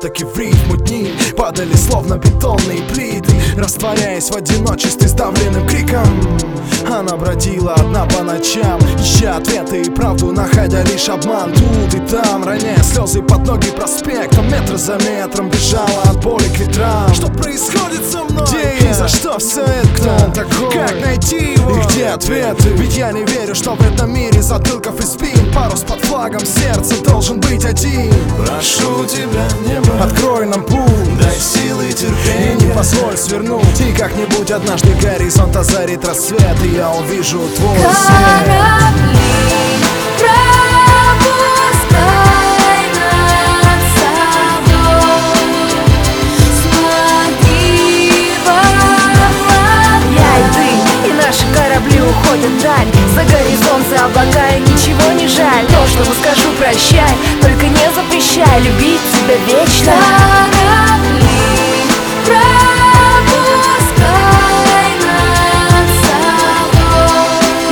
все-таки в рифму дни падали словно бетонные плиты, растворяясь в одиночестве сдавленным криком. Она бродила одна по ночам, ища ответы и правду, находя лишь обман тут и там, роняя слезы под ноги проспектом. Метр за метром бежала от боли к ветрам. Что происходит со мной? Где я? За что все это? Кто он такой? Как найти его? И где ответы? Ведь я не верю, что в этом мире затылков и спин парус под флагом сердца должен быть один. Прошу тебя, небо, открой нам путь, дай силы и терпения, и не позволь свернуть. И как-нибудь однажды горизонт озарит рассвет, и я увижу твой свет. Корабли пропускай над собой, смотри в облака. Я и ты, и наши корабли уходят вдаль, за горизонт, за облака, и ничего не жаль. Прошлому скажу прощай, только не запрещай любить тебя вечно. Корабли пропускай над собой,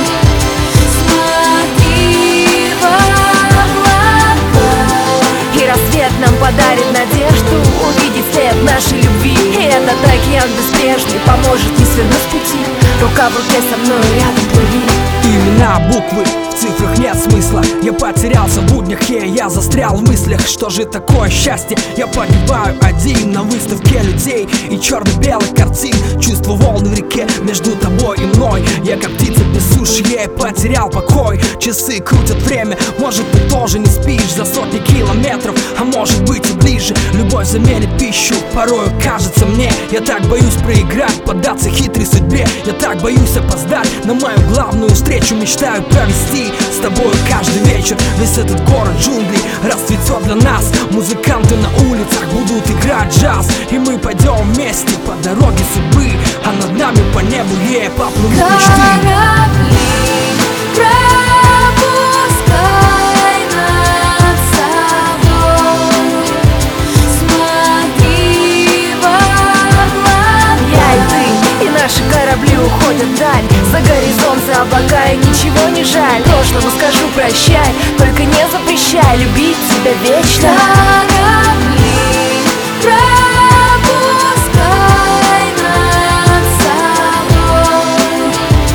смотри в облака. И рассвет нам подарит надежду увидеть след нашей любви. И этот океан беспечный поможет не свернуть с пути. Рука в руке со мной рядом плыви. Имена, буквы, в цифрах нет смысла. Я потерялся в буднях, я застрял в мыслях. Что же такое счастье? Я погибаю один на выставке людей и черно-белых картин. Чувство волны в реке между тобой и мной. Я как птица без суши, я потерял покой. Часы крутят время, может ты тоже не спишь за сотни километров, а может быть и ближе. Любовь заменит пищу, порою кажется мне. Я так боюсь проиграть, поддаться хитрой судьбе. Я так боюсь опоздать на мою главную встречу. Мечтаю провести с тобой каждый вечер. Весь этот город джунглей расцветет для нас. Музыканты на улицах будут играть джаз, и мы пойдем вместе по дороге судьбы, а над нами по небу поплывут мечты. Корабли пропускай над собой, смотри в облака. Я и ты, и наши корабли уходят вдаль, за горизонт, за облака, и ничего не жаль. Прошлому скажу прощай, только не запрещай любить тебя вечно. Корабли пропускай над собой,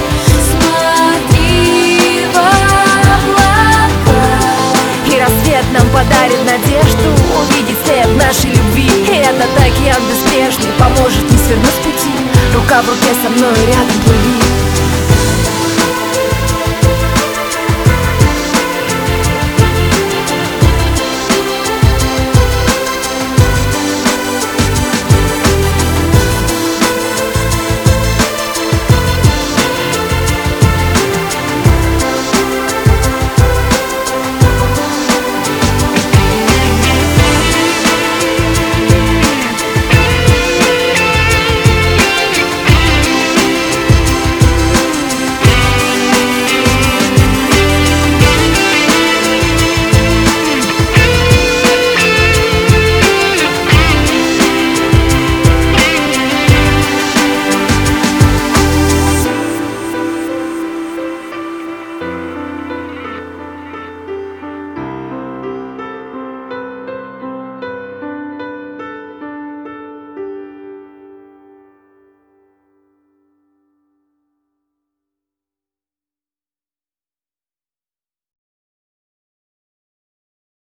смотри в облака. И рассвет нам подарит надежду увидеть след нашей любви. И этот океан беспечный поможет не свернуть с пути. Рука в руке со мной рядом плыви.